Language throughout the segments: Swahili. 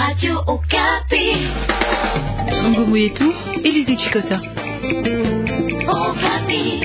Radio Okapi. Ngumu yetu Elize Chikota. Okapi.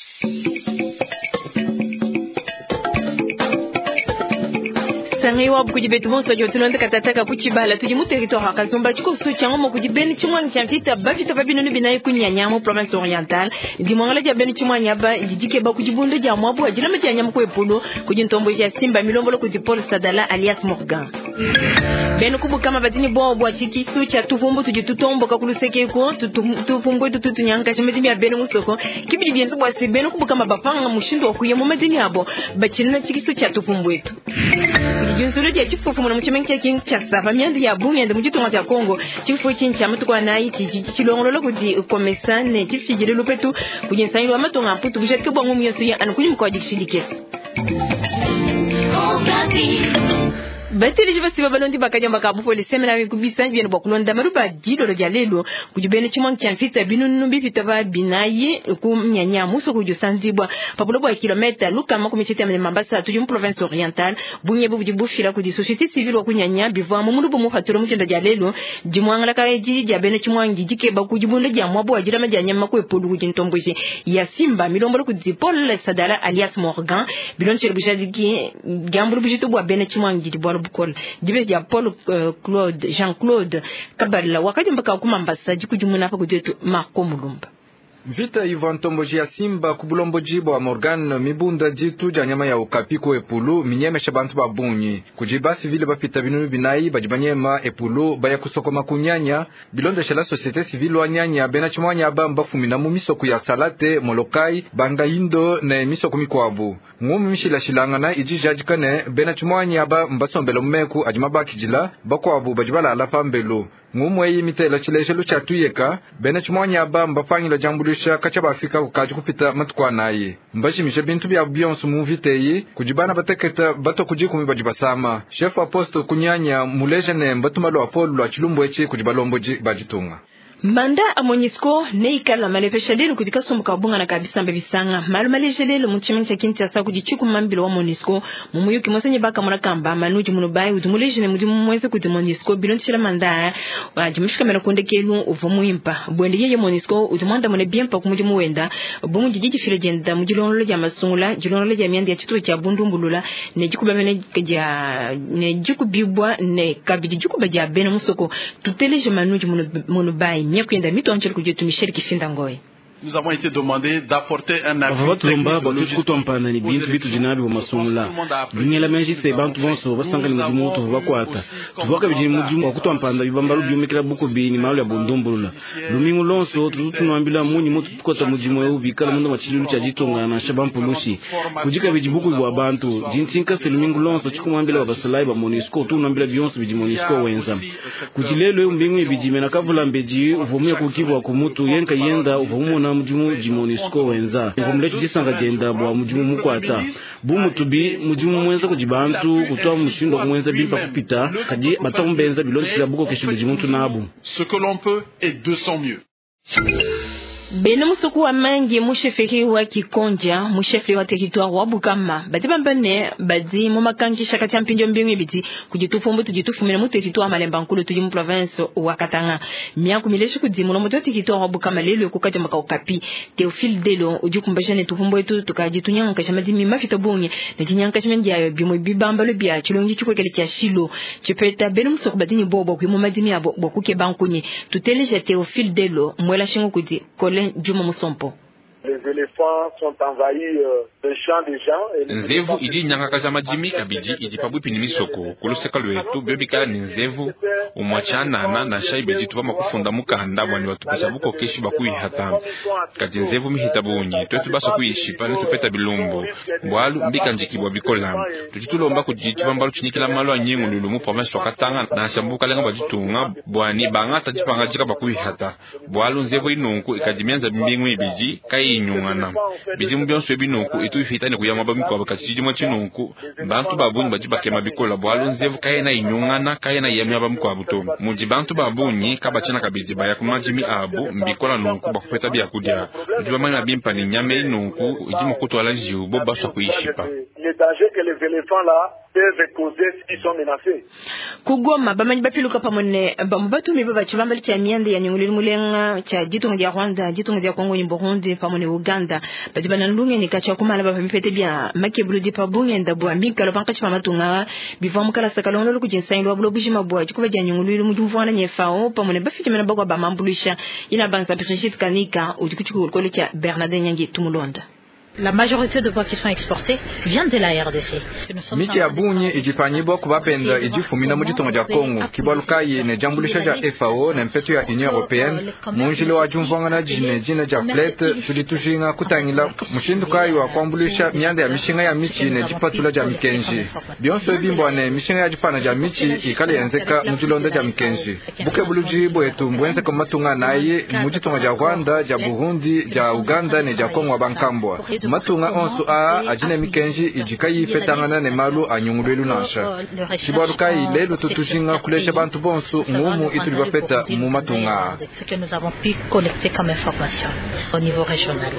Sangiwa bukujibetu monso jotunonde katataka kuchibala tujimu territoire akazomba chiko soutien mo kujibeni chimwani chamfita bafita babino binaye kunyanyamo province orientale dimwangala ja beni chimwani aba jijike ba kujibunde ja mwabu ajina meja nyam ko epolo kujintombo ja simba milombolo kujipol sadala alias Morgan beno kubu kama badini bo bwa chiki sucha tuvumbu tujitutombo kakuluseke ko tuvumbu tutunyanga chimedimi ya beno musoko kibidi bientu bwa se beno kubu kama bapanga mushindo okuyemo madini abo bachina chiki sucha tuvumbu etu Junzulu ya chifufu mwana mchimenge cha sava miandi ya bunge nda mjitu ngati ya Kongo chifufu chincha mtu kwa na iti chilongolo kuti komesane chifijile lupetu kujinsanilo amatonga mputu bujatike bwa ngumu yosu ya anukunyi mkwa jikishidikesi Bateli jibasi babalondi bakaja mbakabu pole semena wikubisa njibiyenu bakulonda maruba jido lo jalelo kujibene chimwangi chanfita binunu bifitava binaye kumnyanya muso kujusanzibwa papulobo ya kilometa luka makumichiti ya mambasa tujumu province orientale bunye bubujibufira kuji société civile wa kunyanya bivwa mumunubu muhaturo mchenda jalelo jimwangala kareji jabene chimwangi jikeba kujibunde jamwabu wajira majanyama kwe polu kujintomboje ya simba milombolo kujipole sadala alias Morgan bilonche bujadiki gambulu bujitubu wa bene chimwangi jitibwalo Bukol dibe ya Paul Claude Jean-Claude Kabala wakati mpaka kumambasa jikujumuna hapa kujetu Marco Mulumba Vita ivantomboji ya simba kubulombo jibo wa Morgan mibunda jitu janyama ya ukapiko epulu minyemesha bantu babunyi kujibasi vile bafita binunu binayi bajibanyema epulu baya kusokoma kunyanya bilonde shela société civile wa nyanya bena chimwanya aba mbafumina mu misoko ya salate molokai banga indo na misoko mikwabu ngumu mishila shilangana ijijajikane bena chimwanya aba mbasombelo mmeku ajimabaki jila bakwabu bajibala alafa mbelo ngumwe yimitela chileshelu chatuyeka bena chimwanya aba mbafanyila jambulisha kachaba Afrika kukaji kupita matukwa naye mbashimisha bintu bya Beyonce mu viteyi kujibana bateketa bato kujikumi bajibasama chef apostle kunyanya mulejene mbatumalo Apollo lwa chilumbu eche kujibalombo bajitunga Manda a Monisco neikala malepeshalelo kutika somuka bunga na kabisa mbebisanga malumaleshalelo muchimencha kinti asa kujichuku mambilo wa Monisco mumuyuki mwasenye baka murakamba manuji munubai udumulejene mudimu mweze kuti Monisco bilonchila manda wajimishika mera kondekelu uvumuimpa bwende yeye Monisco udumanda mune biempa kumudimu wenda bumu jijiji filejenda mujilonolo ja masungula jilonolo ja miandi ya chituwe cha bundumbulula nejikuba ne jikubibwa ne kabidi jikuba ja bene musoko tuteleje manuji munubai Nous avons été demandé d'apporter un appui. Mujimu jimonisco wenza ngomlecho jisanga jenda bwa mujimu mukwata bumutubi mujimu mwenza kujibantu kutoa mushindo kumwenza bimpa kupita kaji batambenza bilonzi buko kesho jimuntu nabu ce que l'on peut est 200 mieux. Bena musuku wa mangi musheferi wa Kikonja musheferi wa territoire wa Bukama batiba mbane badi mu makangi shaka champinjo mbingi biti kujitufumbu tujitufumira mu territoire malemba nkulu tujimu province wa Katanga miaku mileshi kudimu no territoire wa Bukama lelo kukaje maka okapi Théophile Delo ujikumbashane tufumbu etu tukajitunyanga kashamadi mima fitabunye na jinyanga kashamenja bimo bibamba lo bia chilongi chukwekele cha shilo chipeta bena musuku badini bobo ku mu madini abo bokuke bankunye tuteleje Théophile Delo mwela shingo kuti Juma Musompo. Les éléphants sont envahis de champs de gens. Nzevu idi nyanga kazama jimi kabiji idi pabupi ni misoko kuluseka lwetu bebikala ni nzevu umwachana na shaibeji tubama kufunda mukanda bwani watupesa buko keshi bakui hata kati nzevu mihitabunye twetu baso kuishipa netupeta bilumbu bwalu mbika njikibwa bikola tutulomba kujitubamba luchinikila malo anyingu lulumu province wa Katanga na shambuka lenga bajitunga bwani bangata jipanga jika bakui hata bwalu nzevu inunku ikajimianza mbingu ibiji kai inyungana bijimu byonso ebinunku itu ifitane kuyama bamiko abakachiji mwa chinunku bantu babunyi bajibakema bikola bwalo nzevu kaena inyungana kaena yamya bamiko abuto muji bantu babunyi kabachana kabiji baya kumajimi abu mbikola nunku bakufeta bya kudya ujiba mwana bimpa ni nyame inunku ijimu kutwala jiubo baswa kuishipa les dangers que ces éléphants-là peuvent causer s'ils sont menacés. Kugoma bamanyi bapiluka pamone bamubatu miba bachibamba cha miende ya nyungulili mulenga cha jitunga dia Rwanda jitunga dia Kongo ni Burundi pamone Uganda bajibana ndunge ni kacha kumala ba mipete bia makebuludi pa bunge ndabwa mikalo banka chima matunga bivamu kala sakalono kujinsaini lwa bulobuji mabwa chikuba dia nyungulili mujumvana nyefao pamone bafiti mena bagwa bamambulisha ina banza Brigitte Kanika udikuchukulu kole cha Bernard Nyangi Tumulonda. La majorité de bois qui sont exportés viennent de la RDC. Michi ya bunyi ijipanyibwa kubapenda ijifumina mujitongo ja Kongo kibalukayi ne jambulisha ja FAO na mpeto ya Union Européenne munjile wa jumvanga na jina ja plate tulitushinga kutangila mushindukayi wa kwambulisha mianda ya mishinga ya michi ne jipatula ja mikenji bionso bimbo ne mishinga ya jipana ja michi ikale yenzeka mujilonda ja mikenji buke buluji bwetu mbwenze kamatunga naye mujitongo ja Rwanda ja Burundi ja Uganda ne ja Kongo bankambwa matunga onsu ajine mikenji ijikayi fetangana ne malu anyungulelu nasha sibarukai lelo tutushinga kulesha bantu bonsu ngumu ituliba peta mu matunga ce que nous avons pu collecter comme information au niveau régional.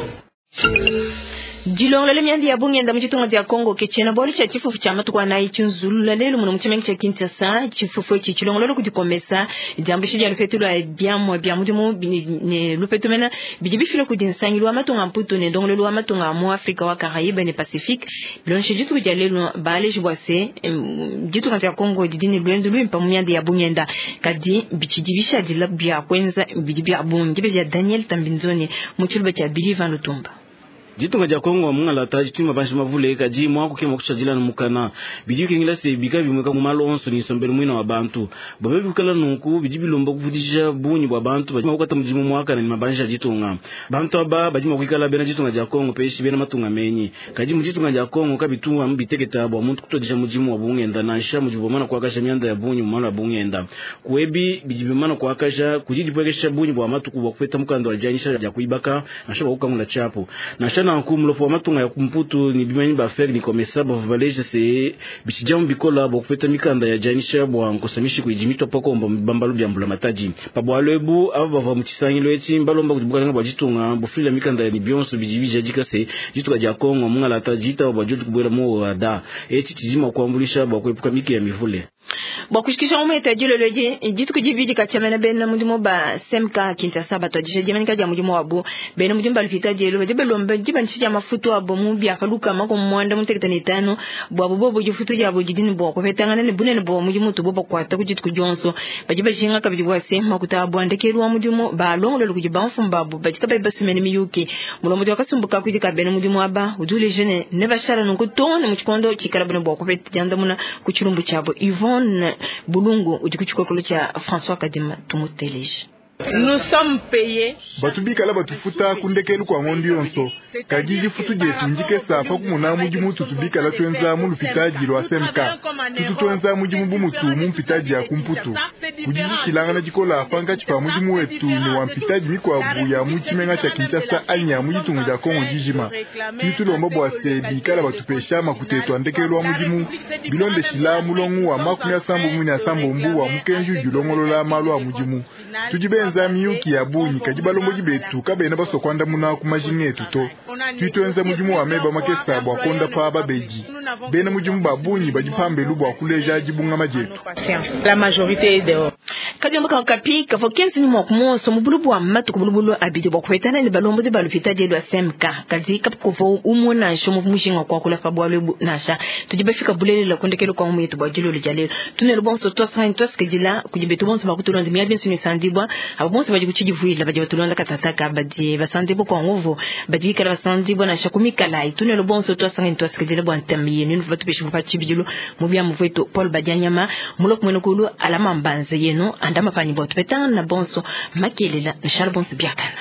Jilong lele miandi ya bunge nda mchitunga dia Kongo kechena boli cha chifufu cha matukwa na ichunzulu lele muno mchimengi cha Kinshasa chifufu chichilong lele kujikomesa jambishi dia lufetulo ya bia mudimu ne lufetumena bijibifilo kujinsangilwa matunga mputo ne ndongolelo wa matunga mu Afrika wa Caraïbes ne Pacifique bilonche jitu kujalelo bale jibwase jitunga dia Kongo didini lwendo lwimpa miandi ya bunge nda kadi bichijibisha dila bia kwenza bijibia bunge bia Daniel Tambinzoni muchulba cha Bilivan Lutumba. Jitunga ja Kongo mungala taji tuma banshi mavule kaji mwako kema kuchajila numukana biji kengila se bika bimweka mumalo onso ni sombele mwina wa bantu babe bukala nuku biji bilomba kufudisha bunyi wa bantu baji mwakata mjimu mwaka na ni mabanisha jitunga bantu aba baji mwakikala bena jitunga ja Kongo peshi bena matunga menyi kaji mjitunga ja Kongo kabitunga mbiteke tabo muntu kutodisha mjimu wa bunge enda na isha mjibu mana kwa kasha mianda ya bunyi mumalo wa bunge enda kuebi biji bimana kwa kasha kujijipwekesha bunyi wa matu wakufeta mukando wa janisha ya kuibaka na shaba ukangula chapo na na nkumulofo matunga ya kumputu ni bimanyi ba fer ni komesa ba valeje se bichijamu bikola bo kufeta mikanda ya janisha bwa nkosamishi kujimito poko mbambalu byambula mataji pabwalebu aba bava muchisangilo eti mbalomba kujibuka nga bajitunga bo fila mikanda ya ni bionso bijibija jikase jituka ja Kongo mungala tajita ba jotu kubwela mo da eti tijima kwambulisha ba kwepuka miki ya mivule Bakushikisha umeta jilo leje jitu kujibiji kachamena bena mujimo ba semka Kinshasa batojisha jemeni kaja mujimo wabu bena mujimo balifita jelo jebelombe jibanchija mafuto abo mubi akaluka mako mwanda muteketani tano bobo jifuto jabo jidini bo kofetangana ne bunene bo mujimo tubo kwata kujitu kujonso bajibashinga kabijibwa sema kutabwa ndekerwa mujimo ba longo lo kujiba mfumbabu bajikaba basumene miyuki mulomo jakasumbuka kujika bena mujimo aba udule jene ne bashara nukutone muchikondo chikarabone bo kofet janda muna kuchirumbu chabo Yvonne Bulungu udikuchukolo cha François Kadima tumuteleje. Nous sommes payés. Batubika la batufuta kundekelu kwa ngondi yonso. Kajiji futu jetu njike safa kumuna mujimu tutubika la tuenza mu lupitaji lo asemka. Tutuenza mujimu bumutu mu mpitaji ya kumputu. Kujiji shilanga na jikola afanga chipa mujimu wetu ni wa mpitaji mikwa buya muchimenga cha Kinshasa anya mujitungu ja Kongo jijima. Tutu lomba bwase bika la batupesha makutetu andekelu wa mujimu. Bilonde shila mulongu wa makunya sambu munya sambu mbu wa mukenju julongolola malu wa mujimu. Tujibenza miyuki ya bunyi kajibalombo jibetu kabena baso kwanda muna kumajinge tuto tuitwenza mujimu wa meba makesa bwa konda pa babeji bena mujimu babunyi bajipambe lubu akuleja jibunga majetu la majorité est dehors kajamba ka kapi ka fokenzi ni mokmo so mubulubu wa matu kubulubu abidi bwa kwetana ni balombo de balufita de lo semka kazi kap ko fo umona shomo mushinga kwa kula fabwa lebu nasha tujibafika bulele la kondekelo kwa umetu bwa jilo lijale tunelo bonso to sain to skejila kujibetu bonso bakutulonde mi bien sunu sandibwa abonso baji kuchijivuila baji batulonda katataka baji basandibwa kwa nguvu baji kala basandibwa na shakumika lai tunelo bonso to sain to skejila bwa ntamiye ni nufatu peshu pachi bijulu mubia mufeto Paul Bajanyama mulok mwenokulu alama mbanze yeno andama pani botu petana na bonso makelela na sharbonso biakana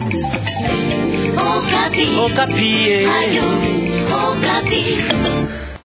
Okapi. Okapi. Ayo, Okapi.